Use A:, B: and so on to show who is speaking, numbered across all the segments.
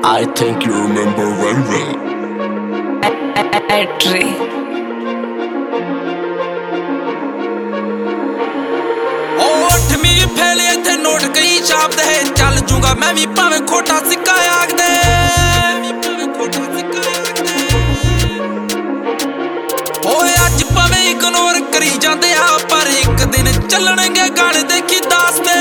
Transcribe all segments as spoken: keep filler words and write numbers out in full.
A: I think you remember very well.
B: Entry.
C: ਅੱਠਵੀਂ ਫੇਲੇ ਇੱਥੇ note ਕਈ ਛਾਪਦੇ ਚੱਲ ਜੂਗਾ ਮੈਂ ਵੀ ਭਾਵੇਂ ਖੋਟਾ ਸਿੱਕਾ ਆਖਦੇ ਓਏ ਅੱਜ ਭਾਵੇਂ ਇਗਨੋਰ ਕਰੀ ਜਾਂਦੇ ਆ ਪਰ ਇੱਕ ਦਿਨ ਚੱਲਣਗੇ ਗਾਣੇ ਦੇਖੀ ਦੱਸਦੇ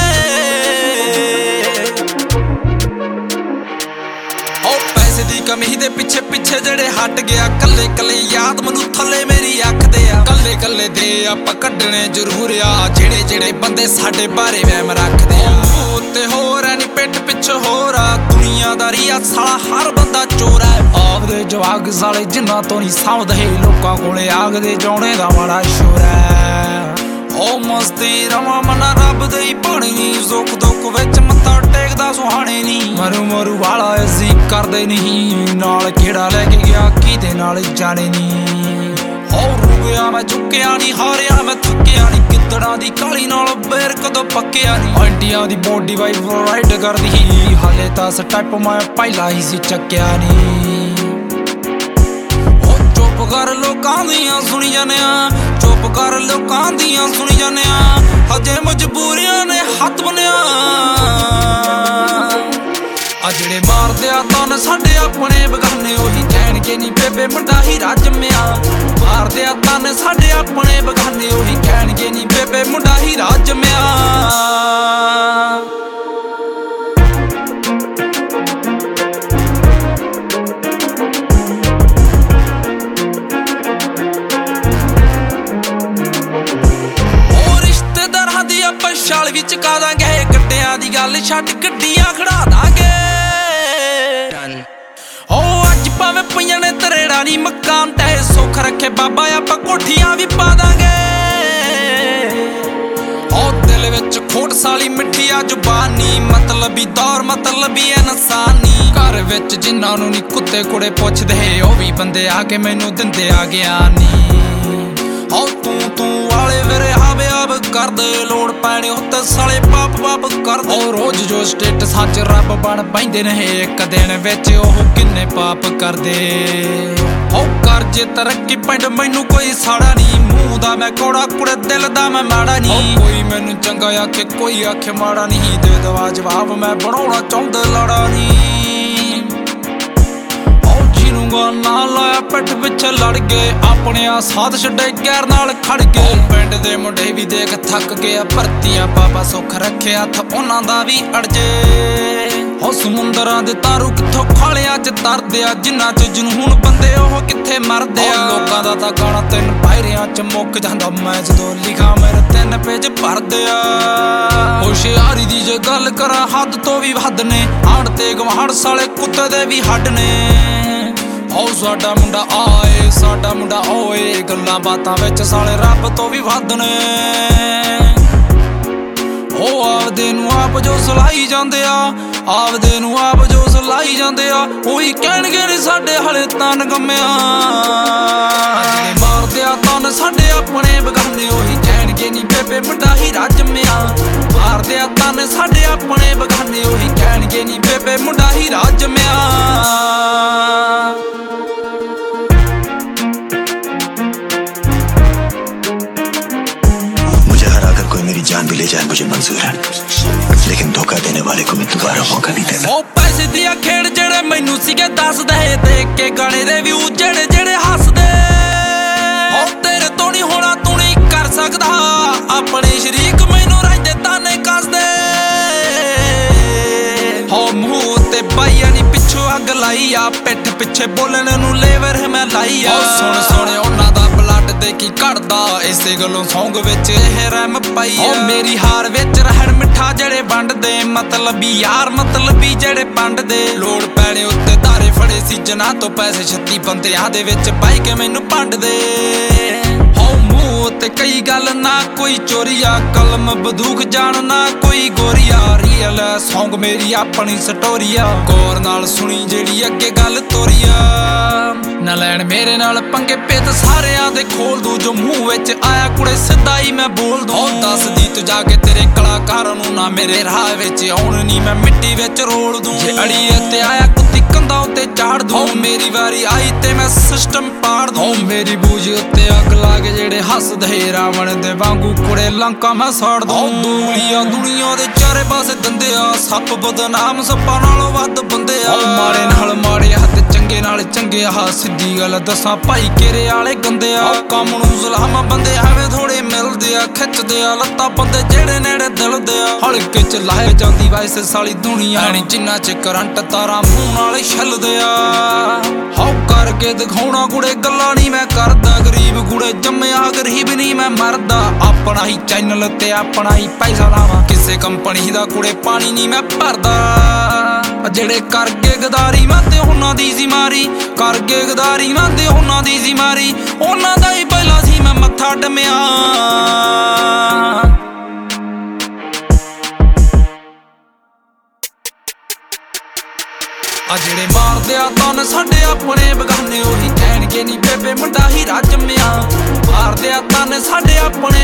C: ਓ ਪੈਸੇ ਦੀ ਕਮੀ ਦੇ ਪਿੱਛੇ ਪਿੱਛੇ ਜਿਹੜੇ ਹਟ ਗਿਆ ਕੱਲੇ ਕੱਲੇ ਯਾਦ ਮੈਨੂੰ ਥੱਲੇ ਮੇਰੀ ਅੱਖ ਦੇ ਆ ਕੱਲੇ ਕੱਲੇ ਦੇ ਆਪਾਂ ਕੱਢਣੇ ਜ਼ਰੂਰ ਆ ਜਿਹੜੇ ਜਿਹੜੇ ਬੰਦੇ ਸਾਡੇ ਬਾਰੇ ਵਹਿਮ ਰੱਖਦੇ ਆ ਤੇ ਹੋਰ ਐ ਨੀ ਪਿੱਠ ਪਿੱਛੇ ਹੋਰ ਆ ਦੁਨੀਆਦਾਰੀ ਆ ਸਾਲਾ ਹਰ ਬੰਦਾ ਚੋਰ ਐ ਆਪਦੇ ਜਵਾਗ ਸਾਲੇ ਜਿੰਨਾ ਤੋਂ ਨਹੀਂ ਸਮਝਦੇ ਲੋਕਾਂ ਕੋਲੇ ਆਗਦੇ ਜਾਉਣੇ ਦਾ ਬੜਾ ਸ਼ੋਰ ਐ ਓ ਮਸਤੀ ਰਵਾਂ ਮਨਾ ਰੱਬ ਦੇ ਹੀ ਪਾਣੀ ਨੀ ਸੁੱਖ ਦੁੱਖ ਵਿੱਚ ਮੱਥਾ ਟੇਕਦਾ ਸੁਹਾਣੇ ਨੀ ਮਰੂ ਮਰੂ ਵਾਲਾ ਐਸੀ ਕਰਦੇ ਨਹੀਂ ਨਾਲ ਕਿਹੜਾ ਲੈ ਕੇ ਗਿਆ ਕਿਹਦੇ ਨਾਲ ਜਾਣੇ ਨੀ ਓ ਰੁਕਿਆ ਮੈਂ ਚੁੱਕਿਆ ਨੀ ਹਾਰਿਆ ਮੈਂ ਥੱਕਿਆ ਨੀ ਕਿੱਦੜਾਂ ਦੀ ਕਾਲੀ ਨਾਲ ਬੇਰ ਕਦੋਂ ਪੱਕਿਆ ਨੀ ਆਂਟੀਆਂ ਦੀ ਬੋਡੀ ਵਾਈਫ ਰਾਈਡ ਕਰਦੀ ਹਾਲੇ ਤਾਂ ਸਟੈਪ ਮੈਂ ਪਹਿਲਾਂ ਹੀ ਸੀ ਚੱਕਿਆ ਨੀ ਓ ਚੁੱਪ ਕਰ ਲੋਕਾਂ ਦੀਆਂ ਸੁਣੀ ਜਾਂਦੇ ਆ ਚੁੱਪ ਕਰ ਲੋਕਾਂ ਦੀਆਂ ਸੁਣੀ ਜਾਂਦੇ ਆ ਹਜੇ ਮਜਬੂਰੀਆਂ ਨੇ ਹੱਥ ਬਣਿਆ ਆ ਜਿਹੜੇ ਮਾਰਦੇ ਆ ਤਾਂ ਸਾਡੇ ਆਪਣੇ ਬਗਾਨੇ ਉਹੀ ਕਹਿਣਗੇ ਨੀ ਬੇਬੇ ਮੁੰਡਾ ਹੀ ਰਾਜਮਿਆ ਮਾਰਦੇ ਆ ਤਾਂ ਸਾਡੇ ਆਪਣੇ ਬਗਾਨੇ ਉਹੀ ਕਹਿਣਗੇ ਨੀ ਬੇਬੇ ਮੁੰਡਾ ਹੀ ਰਾਜਮਿਆ ਉਹ ਰਿਸ਼ਤੇਦਾਰਾਂ ਦੀ ਆਪਾਂ ਛਾਲ ਵੀ ਚੁਕਾ ਦਾਂਗੇ ਗੱਡਿਆਂ ਦੀ ਗੱਲ ਛੱਡ ਗੱਡੀਆਂ ਖੜਾ ਦਾਂਗੇ ਭਾਵੇਂ ਪਈਆਂ ਨੇ ਤਰੇੜਾ ਨੀ ਮਕਾਨ ਤੇ ਸੁੱਖ ਰੱਖੇ ਬਾਬਾ ਆਪਾਂ ਕੋਠੀਆਂ ਵੀ ਪਾ ਦਾਂਗੇ ਓ ਦਿਲ ਵਿੱਚ ਖੋਟ ਸਾਲੀ ਮਿੱਠੀ ਆ ਜ਼ੁਬਾਨੀ ਮਤਲਬੀ ਦੌਰ ਮਤਲਬੀ ਇਨਸਾਨੀ ਘਰ ਵਿੱਚ ਜਿਨ੍ਹਾਂ ਨੂੰ ਨੀ ਕੁੱਤੇ ਕੁੜੇ ਪੁੱਛਦੇ ਉਹ ਵੀ ਬੰਦੇ ਆ ਕੇ ਮੈਨੂੰ ਦਿੰਦੇ ਆ ਗਿਆ ਨੀ ਓ ਤੂੰ ਤੂੰ ਵਾਲੇ ਵੀਰੇ ਆਵੇ ਆਬ ਕਰਦੇ ਲੋੜ ਪੈਣੇ ਉੱਤੇ ਸਾਲੇ ਪਾਪ ਪਾਪ ਕਰਦੇ ਓ ਰੋਜ਼ ਜੋ ਸਟੇਟਸ ਸੱਚ ਰੱਬ ਬਣ ਬੈਂਦੇ ਨੇ ਇੱਕ ਦਿਨ ਵਿੱਚ ਉਹ ਕਿੰਨੇ ਪਾਪ ਕਰਦੇ ਓ ਕਰ ਜੇ ਤਰੱਕੀ ਪਿੰਡ ਮੈਨੂੰ ਕੋਈ ਸਾੜਾ ਨਹੀਂ ਮੂੰਹ ਦਾ ਮੈਂ ਕੋੜਾ ਕੁੜੇ ਦਿਲ ਦਾ ਮੈਂ ਮਾੜਾ ਨਹੀਂ ਕੋਈ ਮੈਨੂੰ ਚੰਗਾ ਆਖੇ ਕੋਈ ਆਖੇ ਮਾੜਾ ਨਹੀਂ ਦੇ ਦਵਾ ਜਵਾਬ ਮੈਂ ਬਣਾਉਣਾ ਚਾਹੁੰਦਾ ਲੜਾ ਨਹੀਂ ਨਾ ਲਾਇਆ ਪਿੱਠ ਪਿੱਛੇ ਲੜ ਗਏ ਆਪਣਿਆਂ ਸਾਥ ਛੱਡੇ ਗੈਰ ਨਾਲ ਖੜ ਗਏ ਪਿੰਡ ਦੇ ਮੁੰਡੇ ਵੀ ਦੇਖ ਥੱਕ ਗਿਆ ਭਰਤੀਆਂ ਬਾਬਾ ਸੁੱਖ ਰੱਖਿਆ ਹੱਥ ਉਹਨਾਂ ਦਾ ਵੀ ਅੜ ਜੇ ਹੋ ਸਮੁੰਦਰਾਂ ਦੇ ਤਾਰੂ ਕਿੱਥੋਂ ਖਾਲਿਆਂ ਚ ਤਰਦੇ ਆ ਜਿੰਨਾ ਚ ਜਨੂਨ ਬੰਦੇ ਉਹ ਕਿੱਥੇ ਮਰਦੇ ਆ ਲੋਕਾਂ ਦਾ ਤਾਂ ਗਾਣਾ ਤਿੰਨ ਪਾਇਰਿਆਂ ਚ ਮੁੱਕ ਜਾਂਦਾ ਮੈਂ ਜਦੋਂ ਲਿਖਾਂ ਮੇਰੇ ਤਿੰਨ ਪੇਜ ਭਰਦੇ ਆ ਹੁਸ਼ਿਆਰੀ ਦੀ ਜੇ ਗੱਲ ਕਰਾਂ ਹੱਦ ਤੋਂ ਵੀ ਵੱਧ ਨੇ ਆੜ ਤੇ ਗਵਾੜ ਸਾਲੇ ਕੁੱਤੇ ਦੇ ਵੀ ਹੱਡ ਨੇ ਓ ਸਾਡਾ ਮੁੰਡਾ ਆਏ ਸਾਡਾ ਮੁੰਡਾ ਓਏ ਗੱਲਾਂ ਬਾਤਾਂ ਵਿੱਚ ਸਾਲੇ ਰੱਬ ਤੋਂ ਵੀ ਵੱਧ ਨੇ ਓ ਆਪਦੇ ਨੂੰ ਆਪ ਜੋ ਸਲਾਈ ਜਾਂਦੇ ਆ ਆਪਦੇ ਨੂੰ ਆਪ ਜੋ ਸਲਾਈ ਜਾਂਦੇ ਆ ਉਹੀ ਕਹਿਣਗੇ ਨੀ ਸਾਡੇ ਹਲੇ ਤਨ ਗੰਮਿਆ ਮਾਰਦੇ ਆ ਤਨ ਸਾਡੇ ਆਪਣੇ ਬਗਾਨੇ ਉਹੀ ਕਹਿਣਗੇ ਨੀ ਬੇਬੇ ਮੁੰਡਾ ਹੀ ਰਾਜਮਿਆ ਮਾਰਦੇ ਆ ਤਨ ਸਾਡੇ ਆਪਣੇ ਬਗਾਨੇ ਉਹੀ ਕਹਿਣਗੇ ਨੀ ਬੇਬੇ ਮੁੰਡਾ ਹੀ ਰਾਜਮਿਆ
D: मेरी जान भी ले जाए मुझे मंजूर है लेकिन धोखा देने वाले को मैं दोबारा मौका नहीं देता
C: ओ पैसे दिया खेड़ जेड़े मैनू सीगे दसदे देख के गाने दे व्यू जेड़े जेड़े हसदे ओ तेरे तो नहीं होना तू नहीं कर सकदा अपने शरीक मैनू रंजदे ताने कसदे हो मुंह ते पाइया नी पिछो अग लाई आ पिठ पिछे बोलने नू लेवर मैं लाई आ सुन सुन उन्हां दा ब्लड दे की घड़दा इसे गलों सौंग विच इह रैम पाई ओ मेरी हार विच रहण मिठा जेड़े वंडदे मतलबी यार मतलबी जेड़े पंडदे लोड़ पैणे उत्ते धारे फड़े सी जना तो पैसे छत्ती बंदियां दे विच पाई के मैनू भंडदे हो मूंह ਉੱਤੇ ਕਈ ਗੱਲ ਨਾ ਕੋਈ ਚੋਰੀਆ ਕਲਮ ਬੰਦੂਕ ਜਾਣ ਨਾ ਕੋਈ ਗੋਰੀਆ ਰੀਅਲ ਸੌਂਗ ਮੇਰੀ ਆਪਣੀ ਸਟੋਰੀਆ ਗੌਰ ਨਾਲ ਸੁਣੀ ਜਿਹੜੀ ਅੱਗੇ ਗੱਲ ਤੋਰੀਆ ਨਾ ਲੈਣ ਮੇਰੇ ਨਾਲ ਪੰਗੇ ਪੇਤ ਸਾਰਿਆਂ ਦੇ ਖੋਲ ਦੂ ਜੋ ਮੂੰਹ ਵਿੱਚ ਆਇਆ ਕੁੜੇ ਸਿੱਧਾ ਹੀ ਮੈਂ ਬੋਲ ਦੂੰ ਉਹ ਦੱਸਦੀ ਤੂੰ ਜਾ ਕੇ ਤੇਰੇ ਕਲਾਕਾਰਾਂ ਨੂੰ ਨਾ ਮੇਰੇ ਰਾਹ ਵਿੱਚ ਆਉਣ ਨਹੀਂ ਮੈਂ ਮਿੱਟੀ ਵਿੱਚ ਰੋਲ ਦੂੰ ਜੇ ਅੜੀਏ ਤੇ ਆਇਆ ਕੁੱਤੀ ਕੰਧਾਂ ਉੱਤੇ ਝਾੜ ਦੂੰ ਮੇਰੀ ਵਾਰੀ ਆਈ ਤੇ ਮੈਂ ਸਿਸਟਮ ਪਾੜ ਦੂੰ ਮੇਰੀ ਬੂਝ ਉੱਤੇ ਅੱਗ ਲਾ ਕੇ ਜਿਹੜੇ ਹੱਸਦੇ ਰਾਵਣ ਦੇ ਵਾਂਗੂ ਕੁੜੇ ਲੰਕਾ ਮੈਂ ਸਾੜ ਦੂੰ ਦੂਲੀਆਂ ਦੁਨੀਆਂ ਦੇ ਚਾਰੇ ਪਾਸੇ ਦੰਦੇ ਆ ਸੱਪ ਬਦਨਾਮ ਸੱਪਾਂ ਨਾਲੋਂ ਵੱਧ ਬੰਦੇ ਆ ਮਾੜੇ ਨਾਲ ਮਾੜੇ ਹੱਥ ਚੰਗੇ ਨਾਲ ਚੰਗੇ ਆ ਸਿੱਧੀ ਗੱਲ ਦੱਸਾਂ ਭਾਈ ਕੇਰੇ ਵਾਲੇ ਗੰਦੇ ਆ ਕੰਮ ਨੂੰ ਜ਼ੁਲਮ ਬੰਦੇ ਐਵੇਂ ਥੋੜੇ ਮਿਲਦੇ ਆ ਖਿੱਚਦੇ ਆ ਲੱਤਾਂ ਬੰਦੇ ਜਿਹੜੇ ਨੇੜੇ ਦਿਲਦੇ ਆ ਹਲਕੇ ਚ ਲਾਏ ਜਾਂਦੀ ਵਾਇਸ ਸਾਲੀ ਦੁਨੀਆ ਨੀ ਜਿੰਨਾ ਚ ਕਰੰਟ ਤਾਰਾਂ ਮੂੰਹ ਨਾਲ ਛੱਲਦੇ ਆ ਹਉ ਕਰਕੇ ਦਿਖਾਉਣਾ ਕੁੜੇ ਗੱਲਾਂ ਨਹੀਂ ਮੈਂ ਕਰਦਾ ਗਰੀਬ ਕੁੜੇ ਜੰਮਿਆ ਗਰੀਬ ਨਹੀਂ ਮੈਂ ਮਰਦਾ ਆਪਣਾ ਹੀ ਚੈਨਲ ਤੇ ਆਪਣਾ ਹੀ ਪੈਸਾ ਲਾਵਾਂ ਕਿਸੇ ਕੰਪਨੀ ਦਾ ਕੁੜੇ ਪਾਣੀ ਨਹੀਂ ਮੈਂ ਭਰਦਾ ਜਿਹੜੇ ਕਰਗੇ ਗਦਾਰੀ ਮੈਂ ਤੇ ਉਹਨਾਂ ਦੀ ਸੀ ਮਾਰੀ ਕਰਗੇ ਗਦਾਰੀ ਮੈਂ ਤੇ ਉਹਨਾਂ ਦੀ ਸੀ ਮਾਰੀ ਉਹਨਾਂ ਦਾ ਹੀ ਪਹਿਲਾਂ ਸੀ ਮੈਂ ਮੱਥਾ ਡਮਿਆ ਆ ਜਿਹੜੇ ਮਾਰਦੇ ਆ ਤਨ ਸਾਡੇ ਆਪਣੇ ਬਗਾਨੇ ਉਹੀ ਕਹਿਣਗੇ ਨੀ ਬੇਬੇ ਮੁੰਡਾ ਹੀ ਰਾਜ ਜੰਮਿਆ ਮਾਰਦੇ ਆ ਤਨ ਸਾਡੇ ਆਪਣੇ